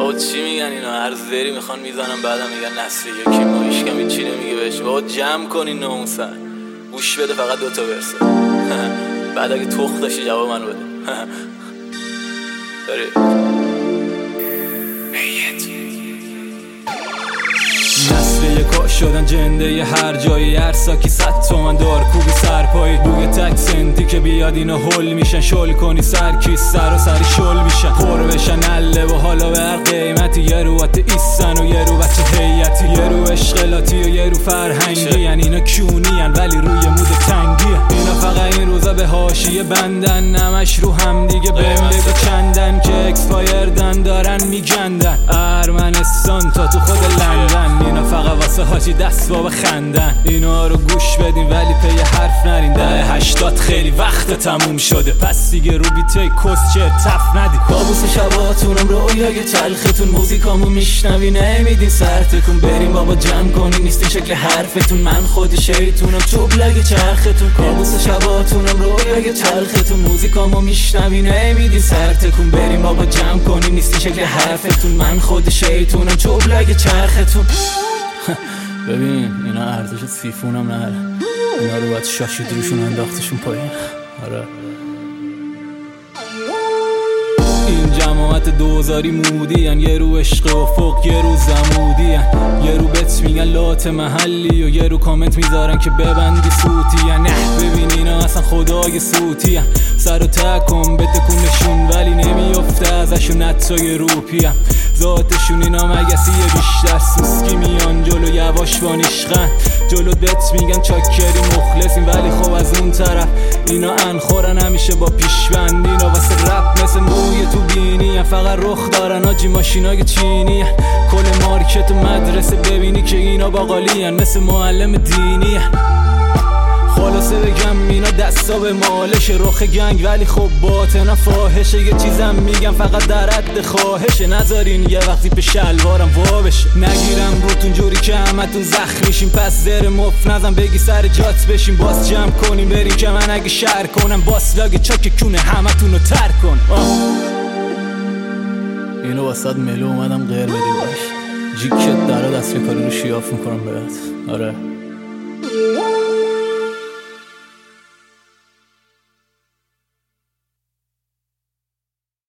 بابا چی میگن اینا؟ هر زری میخوان میزنن بعدم میگن نسلی یکی ما هیچ کمی چی نمیگه بهش. بابا جمع کنین ناموسن، گوش بده فقط دوتا برسه. بعد اگه تخت داشتی جواب منو بده. داری نسل یکا شدن جنده ی هر جایی، هر ساکی 100 تومن دار کوبی سرپایی روی تک سنتی که بیاد اینا هل میشن. شل کنی سرکی سر و سری شل میشن، پر بشن اله و حالا به هر قیمتی. یه رو ایستن و یه رو بچه هیئتی، یه رو اشغالاتی و یه رو فرهنگی. یعنی اینا کونی ان ولی روی مود تنگی. اینا فقط این روزا به حاشیه بندن، نمش رو هم دیگه بهم بگو چندن که اکسپایردن دارن میگندن. ارمنستان تا تو خود لندن، اینا فقط واسه حاجی دست باب خندن. اینا رو گوش بدین ولی پی حرف نرین. 80 خیلی وقت تموم شده، پس دیگه رو بیتای کس چه تف ندید. کابوس شباتونم رویای تلختون، موزیکامو میشنوی نمیدین سر تکون. بریم بابا جمع کنین نیستی شکل حرفتون، من خود شیطونم چوب لگه چرختون. کابوس شباتونم رویای تلختون، موزیکامو میشنوی نمیدین سر تکون. بریم بابا جمع کنین نیستی شکل حرفتون، من خود شیطونم چوب لگه چرختون. ببین اینا ارزش سیفونم نره، اینا رو باید شاشید روشون انداختشون پایین. آره این جماعت دوزاری مودی هن، یه رو عشق افق یه رو زمودی هن. یه رو بت میگن لات محلی و یه رو کامنت میذارن که ببندی سوتی هن. نه ببین اینا اصلا خدای سوتی هن، سر و تکن بتکونشون ولی نمیافته ازشون حتی روپی هن. ذاتشون اینا مگسیه بیشتر سوسکی میان جلو یواش بانیشغن. جلو بت میگن چاکری مخلصیم ولی خب از اون طرف اینا انخورن همیشه با پیشبند. اینا واسه رپ مثل موی تو بینی، فقط رخ دارن آجی ماشینای چینی. کل مارکت و مدرسه ببینی که اینا باقالی هن، مثل معلم دینی هن. خلاصه بگم اینا دستا به مالش، رخ گنگ ولی خب باطنا فاحشه. یه چیزم میگم فقط در حد خواهشه، نذارین یه وقتی به شلوارم وا بشه. نگیرم روتون جوری که همتون زخمیشین، پس زر مف نزن بگی سر جات بشین. باز جمع کنیم بریم که من اگه شر کنم باسلاگ چاک کونه همتون رو تر کن. اینو واسد ملو اومدم غیر بدی باش، جیکت در دست کاری رو شیاف میکنم بهت. آره